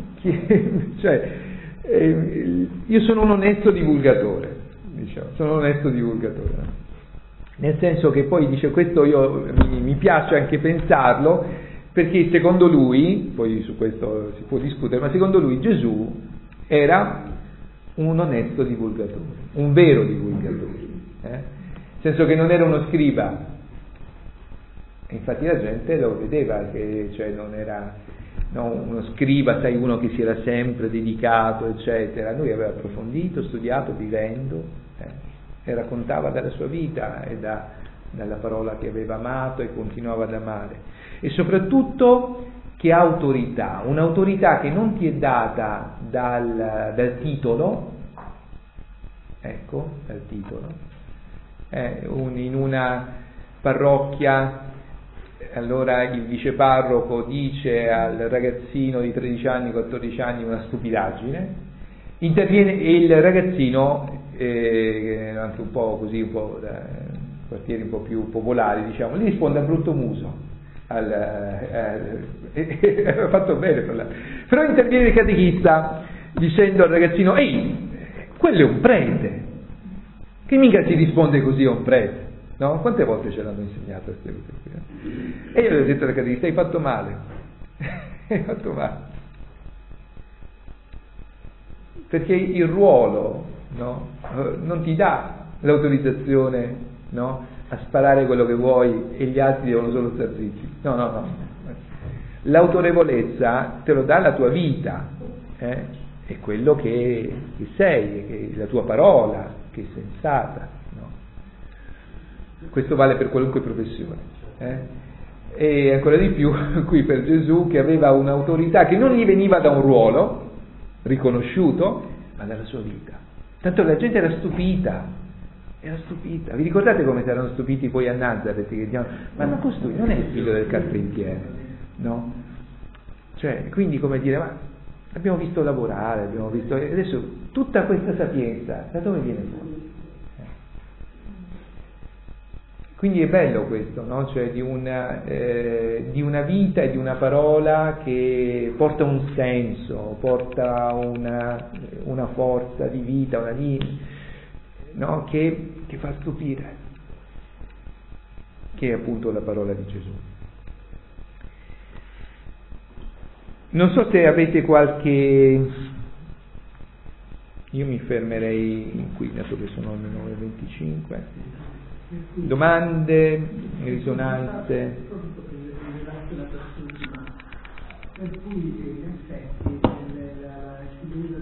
S1: io sono un onesto divulgatore, diciamo, sono un onesto divulgatore, nel senso che poi dice questo mi piace anche pensarlo, perché secondo lui, poi su questo si può discutere, ma secondo lui Gesù era un onesto divulgatore, un vero divulgatore, nel senso che non era uno scriba, e infatti la gente lo vedeva che non era uno scriba, sai, uno che si era sempre dedicato, eccetera. Lui aveva approfondito, studiato, vivendo, e raccontava dalla sua vita e dalla parola che aveva amato e continuava ad amare. E soprattutto che ha autorità, un'autorità che non ti è data dal titolo, ecco, dal titolo. In una parrocchia, allora il viceparroco dice al ragazzino di 13 anni, 14 anni una stupidaggine, interviene e il ragazzino, anche un po' così, da quartieri un po' più popolari, diciamo, gli risponde a brutto muso. Aveva fatto bene, però interviene il catechista dicendo al ragazzino: ehi, quello è un prete, che mica si risponde così a un prete, no? Quante volte ce l'hanno insegnato queste cose qui? E io gli ho detto al catechista: hai fatto male hai fatto male, perché il ruolo, no, non ti dà l'autorizzazione, no, a sparare quello che vuoi e gli altri devono solo star zitti. No. L'autorevolezza te lo dà la tua vita, è quello che sei, che la tua parola, che è sensata, no? Questo vale per qualunque professione, e ancora di più qui per Gesù, che aveva un'autorità che non gli veniva da un ruolo riconosciuto, ma dalla sua vita. Tanto la gente era stupita. Vi ricordate come si erano stupiti poi a Nazareth, che dicevano: ma costui non è il figlio del carpentiere, no? Quindi, come dire, ma abbiamo visto lavorare, abbiamo visto, adesso tutta questa sapienza da dove viene fuori? Quindi è bello questo, no? Cioè di una vita e di una parola che porta un senso, porta una forza di vita, una linea, no? Che fa stupire, che è appunto la parola di Gesù. Non so se avete qualche... Io mi fermerei qui, dato che sono le 9:25. Domande, risonanze?
S2: Per cui in effetti la Chiesa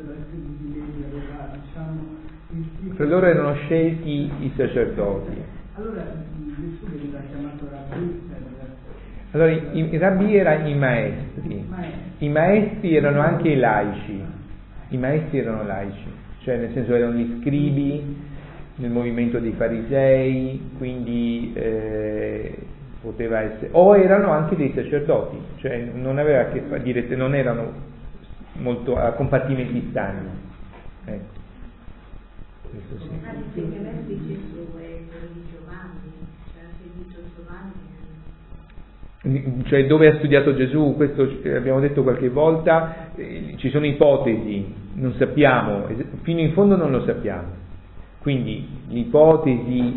S1: per loro erano scelti i sacerdoti.
S2: Allora Gesù veniva chiamato Rabbi.
S1: Allora i rabbi erano i maestri. I maestri erano anche i laici. I maestri erano laici, cioè nel senso erano gli scribi nel movimento dei farisei, quindi poteva essere, o erano anche dei sacerdoti, cioè non aveva a che fare, non erano molto a compartimenti stagni, ecco. Questo sì.
S3: L'insegnamento di Gesù è di Giovanni, c'è anche di Giovanni.
S1: Cioè dove ha studiato Gesù, questo abbiamo detto qualche volta, ci sono ipotesi, non sappiamo, fino in fondo non lo sappiamo. Quindi l'ipotesi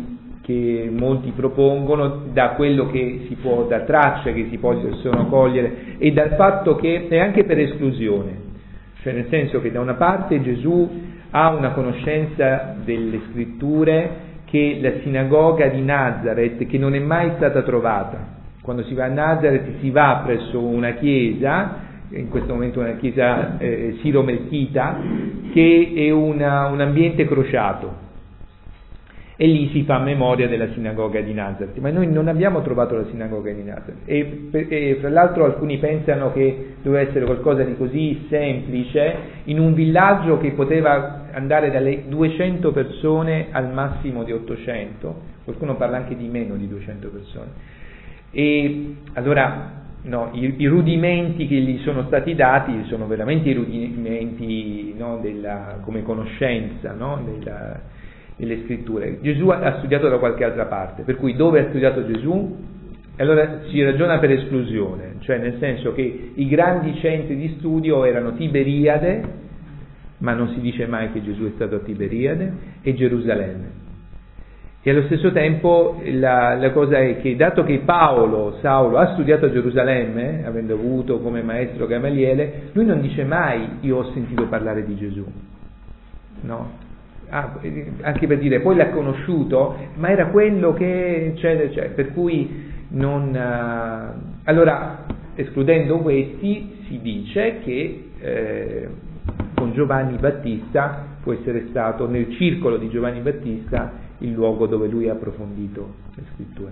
S1: che molti propongono, da quello che si può, da tracce che si possono cogliere e dal fatto che è anche per esclusione, cioè nel senso che da una parte Gesù ha una conoscenza delle scritture che la sinagoga di Nazareth, che non è mai stata trovata. Quando si va a Nazareth si va presso una chiesa, in questo momento una chiesa siro-melchita, che è un ambiente crociato, e lì si fa memoria della sinagoga di Nazareth, ma noi non abbiamo trovato la sinagoga di Nazareth e fra l'altro alcuni pensano che doveva essere qualcosa di così semplice in un villaggio che poteva andare dalle 200 persone al massimo di 800, qualcuno parla anche di meno di 200 persone, e allora no, i rudimenti che gli sono stati dati sono veramente i rudimenti, no, come conoscenza, no, delle scritture. Gesù ha studiato da qualche altra parte, per cui dove ha studiato Gesù? Allora si ragiona per esclusione, cioè nel senso che i grandi centri di studio erano Tiberiade, ma non si dice mai che Gesù è stato a Tiberiade, e Gerusalemme. E allo stesso tempo la cosa è che, dato che Saulo ha studiato a Gerusalemme, avendo avuto come maestro Gamaliele, lui non dice mai io ho sentito parlare di Gesù, no? Anche per dire, poi l'ha conosciuto, ma era quello che eccetera, per cui non allora, escludendo questi, si dice che con Giovanni Battista può essere stato nel circolo di Giovanni Battista il luogo dove lui ha approfondito le scritture.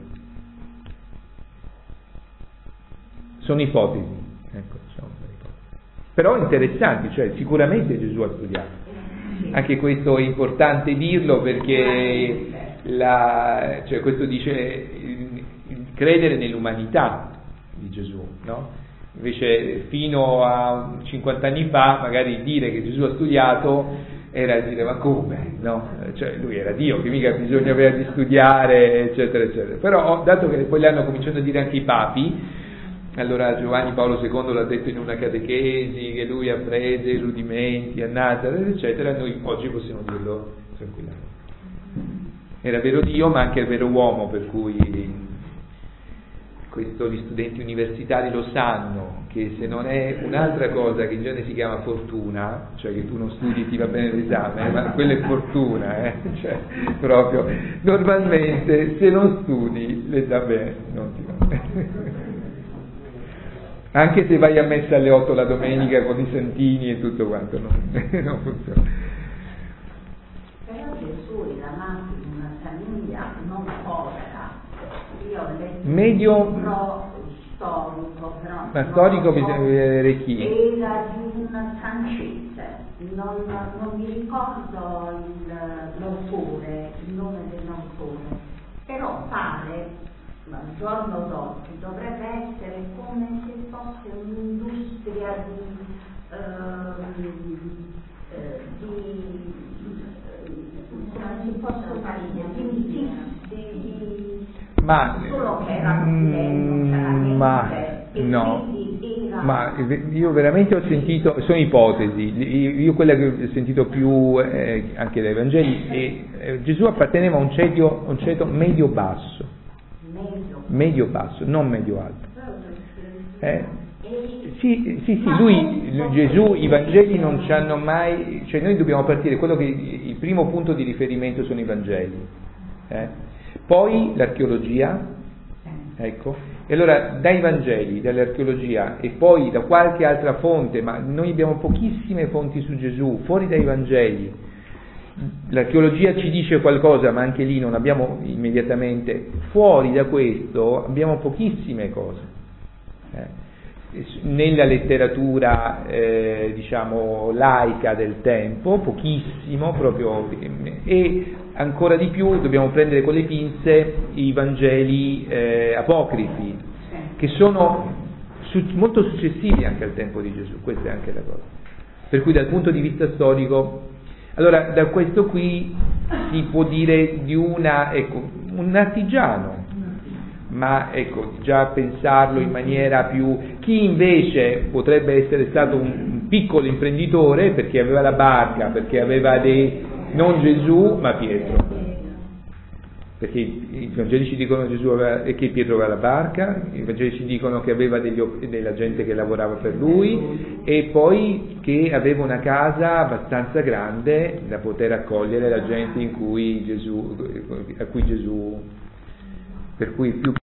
S1: Sono ipotesi, ecco, sono ipotesi. Però interessanti, cioè sicuramente Gesù ha studiato. Anche questo è importante dirlo, perché cioè questo dice credere nell'umanità di Gesù, no? Invece fino a 50 anni fa magari dire che Gesù ha studiato era dire ma come, no? Cioè lui era Dio, che mica bisogna avere di studiare, eccetera eccetera. Però dato che poi l'hanno cominciato a dire anche i papi, allora Giovanni Paolo II l'ha detto in una catechesi, che lui apprese i rudimenti a Nazareth, eccetera, noi oggi possiamo dirlo tranquillamente. Era vero Dio, ma anche vero uomo, per cui questo gli studenti universitari lo sanno, che se non è un'altra cosa che in genere si chiama fortuna, cioè che tu non studi e ti va bene l'esame, ma quella è fortuna, cioè proprio normalmente se non studi l'esame non ti va bene. Anche se vai a messa alle 8 la domenica con i santini e tutto quanto, non funziona.
S3: Però Gesù era nato in una famiglia non povera. Io ho letto
S1: medio
S3: storico, però
S1: ma storico bisogna vedere chi.
S3: Era di una sancese, non mi ricordo l'autore, il nome dell'autore, però pare, ma il giorno dopo dovrebbe essere come se fosse un'industria come si possa fare
S1: ma
S3: solo che era
S1: no, ma io veramente ho sentito, sono ipotesi, io quella che ho sentito più anche dai Vangeli, Gesù apparteneva a un ceto medio-basso, non medio-alto. Sì, lui, Gesù, i Vangeli non ci hanno mai, cioè noi dobbiamo partire, quello che il primo punto di riferimento sono i Vangeli, poi l'archeologia, ecco, e allora dai Vangeli, dall'archeologia e poi da qualche altra fonte, ma noi abbiamo pochissime fonti su Gesù, fuori dai Vangeli. L'archeologia ci dice qualcosa, ma anche lì non abbiamo immediatamente, fuori da questo abbiamo pochissime cose. Nella letteratura diciamo laica del tempo, pochissimo proprio, e ancora di più dobbiamo prendere con le pinze i Vangeli apocrifi, che sono molto successivi anche al tempo di Gesù, questa è anche la cosa. Per cui dal punto di vista storico, allora da questo qui si può dire di un artigiano, ma ecco, già pensarlo in maniera più, chi invece potrebbe essere stato un piccolo imprenditore perché aveva la barca, perché aveva non Gesù ma Pietro, perché i Vangeli ci dicono che Pietro aveva la barca, i Vangeli ci dicono che aveva della gente che lavorava per lui e poi che aveva una casa abbastanza grande da poter accogliere la gente a cui Gesù, per cui più